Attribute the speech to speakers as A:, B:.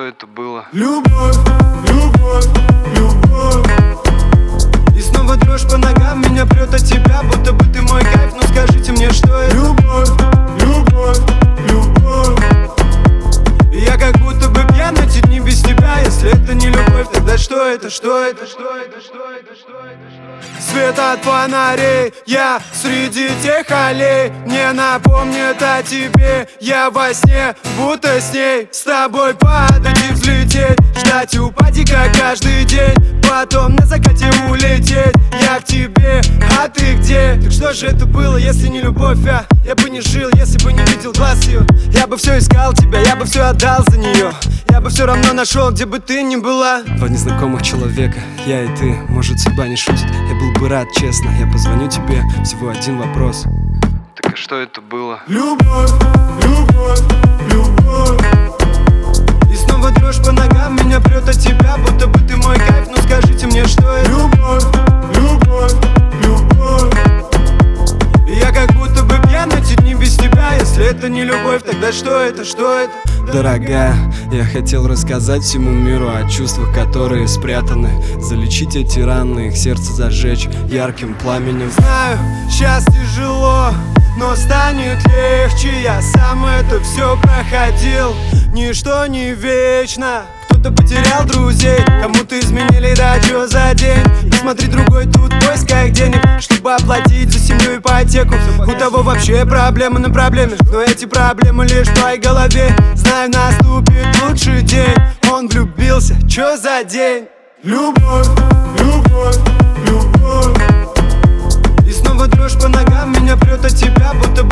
A: что это было?
B: Любовь, любовь, любовь. И снова дрожь по ногам меня прет от тебя, будто бы ты мой кайф. Ну скажите мне, что это? Любовь, любовь, любовь. И я как будто бы пьян эти дни без тебя. Если это не любовь, тогда что это? Что это? Что это? Что это? Что это? Свет от фонарей, я среди тех аллей. Мне напомнит о тебе, я во сне, будто с ней. С тобой падать и взлететь, ждать упадика каждый день. Потом на закате улететь, я к тебе, а ты где? Так что же это было, если не любовь, а? Я бы не жил, если бы не видел глаз ее. Я бы все искал тебя, я бы все отдал за нее. Я бы все равно нашел, где бы ты ни была.
C: Два незнакомых человека, я и ты, может судьба не шутит. Я был бы рад, честно, я позвоню тебе, всего один вопрос.
A: Так а что это было?
B: Любовь, любовь, любовь. И снова дрожь по ногам меня прет от тебя, будто бы ты мой кайф. Ну скажите мне, что это? Любовь, любовь, любовь. И я как будто бы пьян эти дни без тебя. Если это не любовь, тогда что это? Что это?
C: Дорогая, я хотел рассказать всему миру о чувствах, которые спрятаны. Залечить эти раны, их сердце зажечь ярким пламенем.
B: Знаю, сейчас тяжело, но станет легче. Я сам это все проходил. Ничто не вечно. Кто-то потерял друзей, кому-то изменили, да чё за день. Посмотри, другой тут в поисках денег, чтобы оплатить за семью ипотеку. У того вообще проблемы на проблеме, но эти проблемы лишь в твоей голове. Знаю, наступит лучший день. Он влюбился, чё за день? Любовь, любовь, любовь. И снова дрожь по ногам меня прет от тебя, будто бы